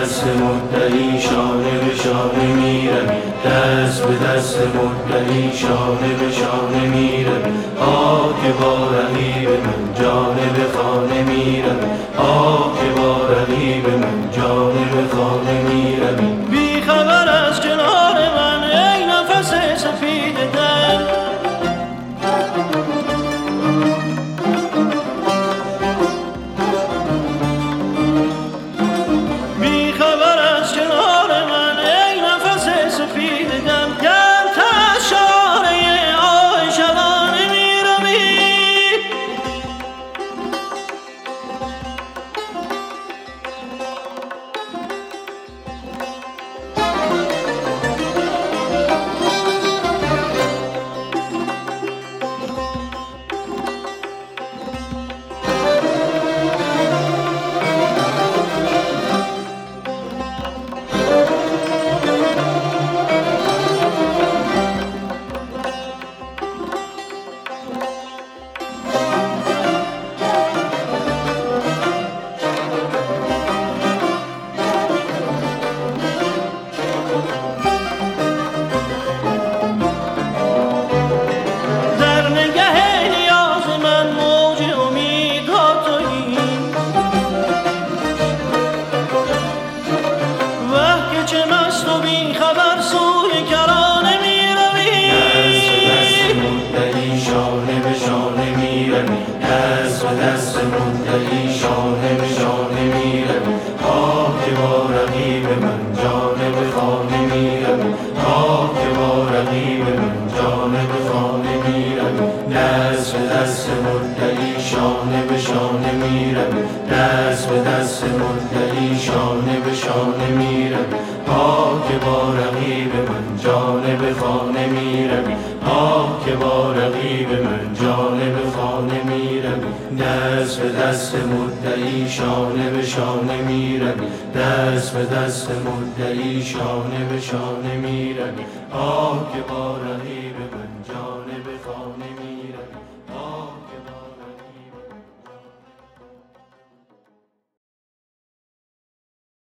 دست مدعی شانه به شانه میروی، دست به دست مدعی شانه به شانه میروی. آه که با رقیب من جانب خانه میروی، آه که با رقیب من جانب خانه میروی. بی خبر از کنار من ای نفس سفید دل، بی خبر از کنار من ای نفس سفید دل، گر تشاره آه شبانه میروی. چه مست و بی خبر سوی کرانه میروی. دست به دست مدعی شانه به شانه میروی، دست به دست مدعی شانه به شانه میروی. آه که با رقیب من جانب خانه میروی، آه که با رقیب من جانب خانه میروی. دست به دست مدعی شانه به شانه میروی، دست به دست مدعی شانه به شانه میروی. آه که با رقیب من جانب خانه میروی، آه که با رقیب من جانب خانه میروی. دست به دست مدعی شانه به شانه میروی، دست به دست مدعی شانه به شانه میروی. آه که با رقیب من